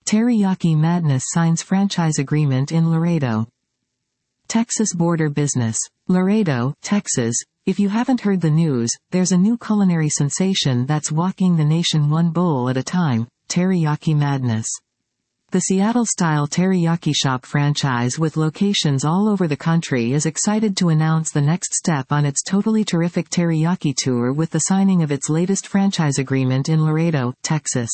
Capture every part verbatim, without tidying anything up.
Teriyaki Madness signs franchise agreement in Laredo, Texas. Border business. Laredo, Texas. If you haven't heard the news, there's a new culinary sensation that's walking the nation one bowl at a time, Teriyaki Madness. The Seattle-style teriyaki shop franchise with locations all over the country is excited to announce the next step on its totally terrific teriyaki tour with the signing of its latest franchise agreement in Laredo, Texas.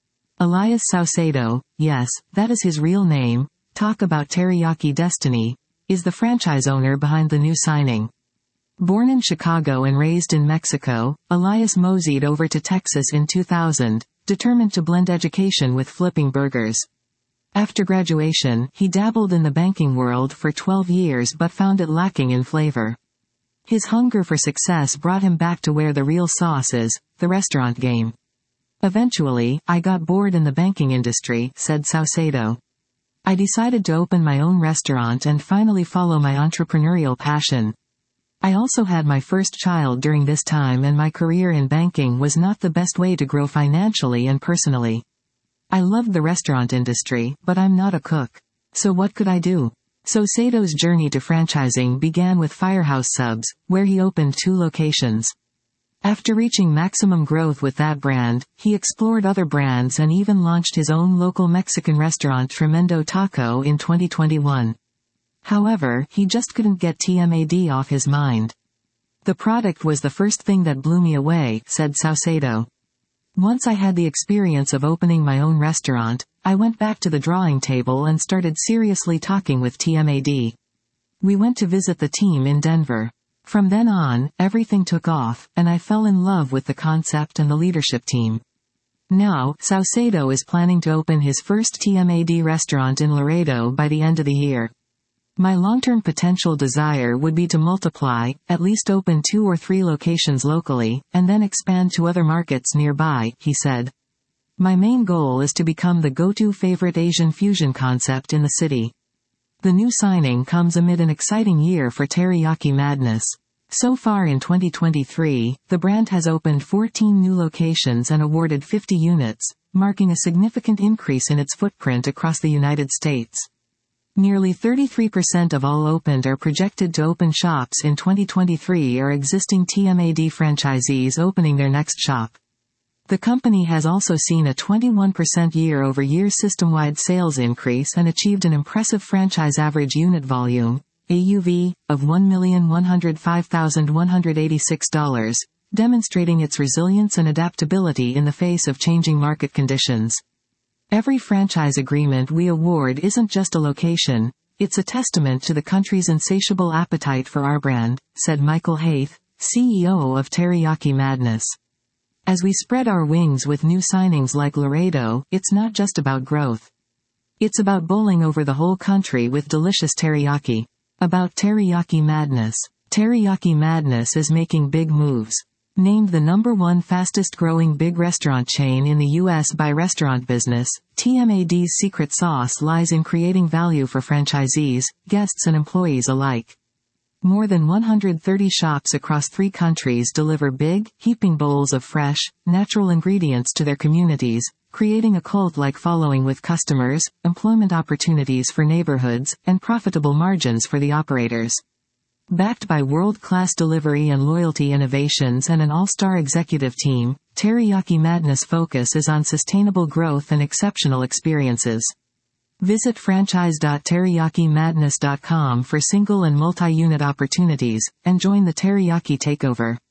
Elias Saucedo, yes, that is his real name, talk about teriyaki destiny, is the franchise owner behind the new signing. Born in Chicago and raised in Mexico, Elias moseyed over to Texas in two thousand, determined to blend education with flipping burgers. After graduation, he dabbled in the banking world for twelve years but found it lacking in flavor. His hunger for success brought him back to where the real sauce is, the restaurant game. Eventually, I got bored in the banking industry, said Saucedo. I decided to open my own restaurant and finally follow my entrepreneurial passion. I also had my first child during this time, and my career in banking was not the best way to grow financially and personally. I loved the restaurant industry, but I'm not a cook. So what could I do? Saucedo's journey to franchising began with Firehouse Subs, where he opened two locations. After reaching maximum growth with that brand, he explored other brands and even launched his own local Mexican restaurant Tremendo Taco in twenty twenty-one. However, he just couldn't get T M A D off his mind. The product was the first thing that blew me away, said Saucedo. Once I had the experience of opening my own restaurant, I went back to the drawing table and started seriously talking with T M A D. We went to visit the team in Denver. From then on, everything took off, and I fell in love with the concept and the leadership team. Now, Saucedo is planning to open his first T M A D restaurant in Laredo by the end of the year. My long-term potential desire would be to multiply, at least open two or three locations locally, and then expand to other markets nearby, he said. My main goal is to become the go-to favorite Asian fusion concept in the city. The new signing comes amid an exciting year for Teriyaki Madness. So far in twenty twenty-three, the brand has opened fourteen new locations and awarded fifty units, marking a significant increase in its footprint across the United States. Nearly thirty-three percent of all opened or projected to open shops in twenty twenty-three are existing T M A D franchisees opening their next shop. The company has also seen a twenty-one percent year-over-year system-wide sales increase and achieved an impressive franchise average unit volume, A U V, of one million one hundred five thousand one hundred eighty-six dollars, demonstrating its resilience and adaptability in the face of changing market conditions. Every franchise agreement we award isn't just a location, it's a testament to the country's insatiable appetite for our brand, said Michael Haith, C E O of Teriyaki Madness. As we spread our wings with new signings like Laredo, it's not just about growth. It's about bowling over the whole country with delicious teriyaki. About Teriyaki Madness. Teriyaki Madness is making big moves. Named the number one fastest growing big restaurant chain in the U S by Restaurant Business, T M A D's secret sauce lies in creating value for franchisees, guests and employees alike. More than one hundred thirty shops across three countries deliver big, heaping bowls of fresh, natural ingredients to their communities, creating a cult-like following with customers, employment opportunities for neighborhoods, and profitable margins for the operators. Backed by world-class delivery and loyalty innovations and an all-star executive team, Teriyaki Madness focus is on sustainable growth and exceptional experiences. Visit franchise dot teriyaki madness dot com for single and multi-unit opportunities, and join the Teriyaki Takeover.